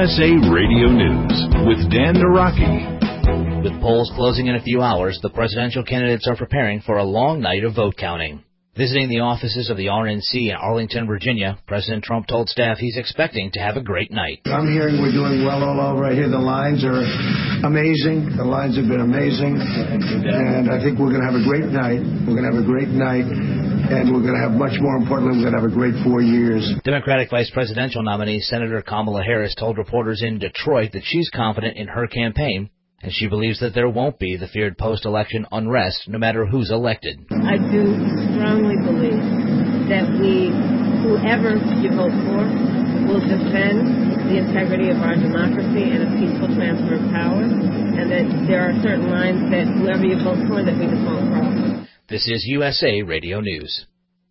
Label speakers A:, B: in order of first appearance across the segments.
A: USA Radio News with Dan Naraki.
B: With polls closing in a few hours, the presidential candidates are preparing for a long night of vote counting. Visiting the offices of the RNC in Arlington, Virginia, President Trump told staff he's expecting to have a great night.
C: I'm hearing we're doing well all over. I hear the lines are amazing. The lines have been amazing. And I think we're going to have a great night. We're going to have a great night. And we're going to have, much more importantly, we're going to have a great 4 years.
B: Democratic vice presidential nominee Senator Kamala Harris told reporters in Detroit that she's confident in her campaign, and she believes that there won't be the feared post-election unrest, no matter who's elected.
D: I do strongly believe that whoever you vote for, will defend the integrity of our democracy and a peaceful transfer of power, and that there are certain lines that whoever you vote for, that we just won't cross.
B: This is USA Radio News.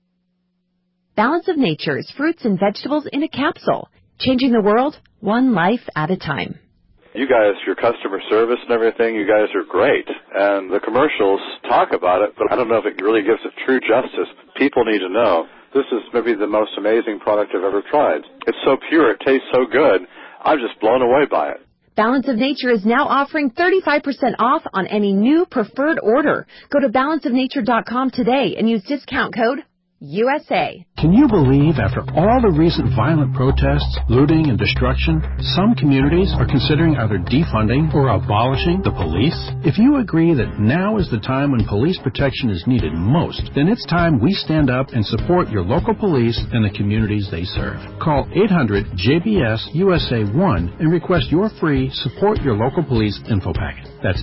E: Balance of Nature's fruits and vegetables in a capsule, changing the world one life at a time.
F: You guys, your customer service and everything, you guys are great. And the commercials talk about it, but I don't know if it really gives it true justice. People need to know. This is maybe the most amazing product I've ever tried. It's so pure, it tastes so good. I'm just blown away by it.
E: Balance of Nature is now offering 35% off on any new preferred order. Go to balanceofnature.com today and use discount code USA.
G: Can you believe after all the recent violent protests, looting, and destruction, some communities are considering either defunding or abolishing the police? If you agree that now is the time when police protection is needed most, then it's time we stand up and support your local police and the communities they serve. Call 800-JBS-USA-1 and request your free Support Your Local Police info packet. That's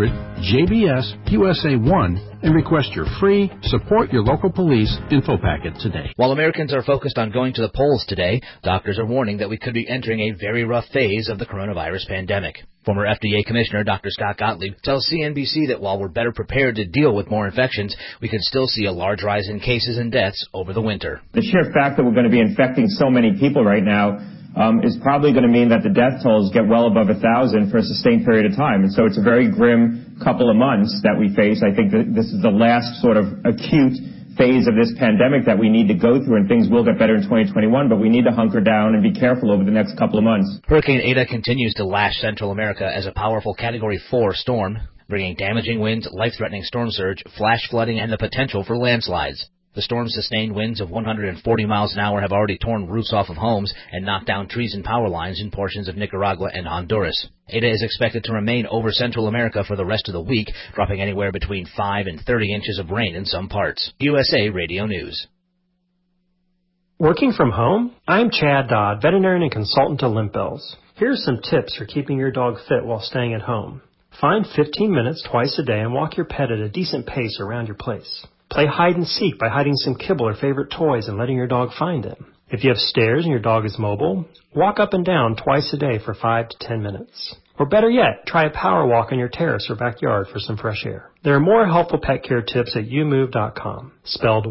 G: 800-JBS-USA-1 and request your free Support Your Local Police info packet today.
B: While Americans are focused on going to the polls today, doctors are warning that we could be entering a very rough phase of the coronavirus pandemic. Former FDA Commissioner Dr. Scott Gottlieb tells CNBC that while we're better prepared to deal with more infections, we could still see a large rise in cases and deaths over the winter.
H: The sheer fact that we're going to be infecting so many people right now is probably going to mean that the death tolls get well above 1,000 for a sustained period of time. And so it's a very grim couple of months that we face. I think that this is the last sort of acute phase of this pandemic that we need to go through, and things will get better in 2021, but we need to hunker down and be careful over the next couple of months.
B: Hurricane Eta continues to lash Central America as a powerful Category 4 storm, bringing damaging winds, life-threatening storm surge, flash flooding, and the potential for landslides. The storm's sustained winds of 140 miles an hour have already torn roofs off of homes and knocked down trees and power lines in portions of Nicaragua and Honduras. Eta is expected to remain over Central America for the rest of the week, dropping anywhere between 5 and 30 inches of rain in some parts. USA Radio News.
I: Working from home? I'm Chad Dodd, veterinarian and consultant to Limp Bills. Here's some tips for keeping your dog fit while staying at home. Find 15 minutes twice a day and walk your pet at a decent pace around your place. Play hide and seek by hiding some kibble or favorite toys and letting your dog find them. If you have stairs and your dog is mobile, walk up and down twice a day for 5 to 10 minutes. Or better yet, try a power walk on your terrace or backyard for some fresh air. There are more helpful pet care tips at youmove.com, spelled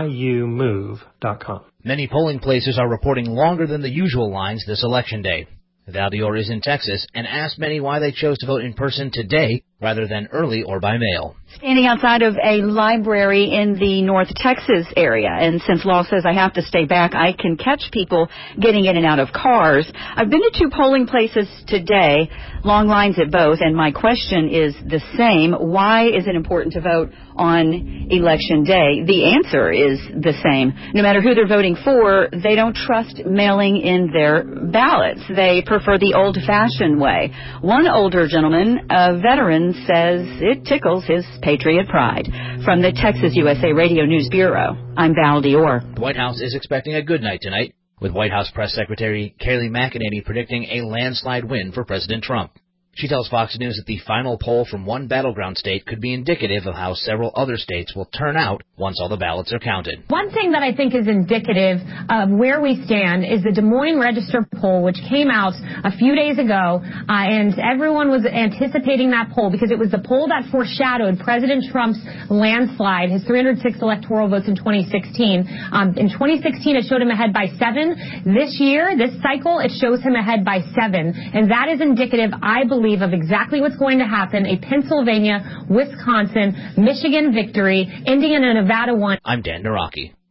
I: YOUMOVE.com.
B: Many polling places are reporting longer than the usual lines this election day. Val Dior is in Texas and asked many why they chose to vote in person today rather than early or by mail.
J: Standing outside of a library in the North Texas area, and since law says I have to stay back, I can catch people getting in and out of cars. I've been to 2 polling places today, long lines at both, and my question is the same. Why is it important to vote on Election Day? The answer is the same. No matter who they're voting for, they don't trust mailing in their ballots. They prefer the old-fashioned way. One older gentleman, a veteran, says it tickles his patriot pride. From the Texas USA Radio News Bureau, I'm Val Dior.
B: The White House is expecting a good night tonight, with White House Press Secretary Kayleigh McEnany predicting a landslide win for President Trump. She tells Fox News that the final poll from one battleground state could be indicative of how several other states will turn out once all the ballots are counted.
K: One thing that I think is indicative of where we stand is the Des Moines Register poll, which came out a few days ago, and everyone was anticipating that poll because it was the poll that foreshadowed President Trump's landslide, his 306 electoral votes in 2016. In 2016, it showed him ahead by 7. This year, this cycle, it shows him ahead by 7. And that is indicative, I believe, of exactly what's going to happen, a Pennsylvania, Wisconsin, Michigan victory, ending in a Nevada one.
B: I'm Dan Naraki.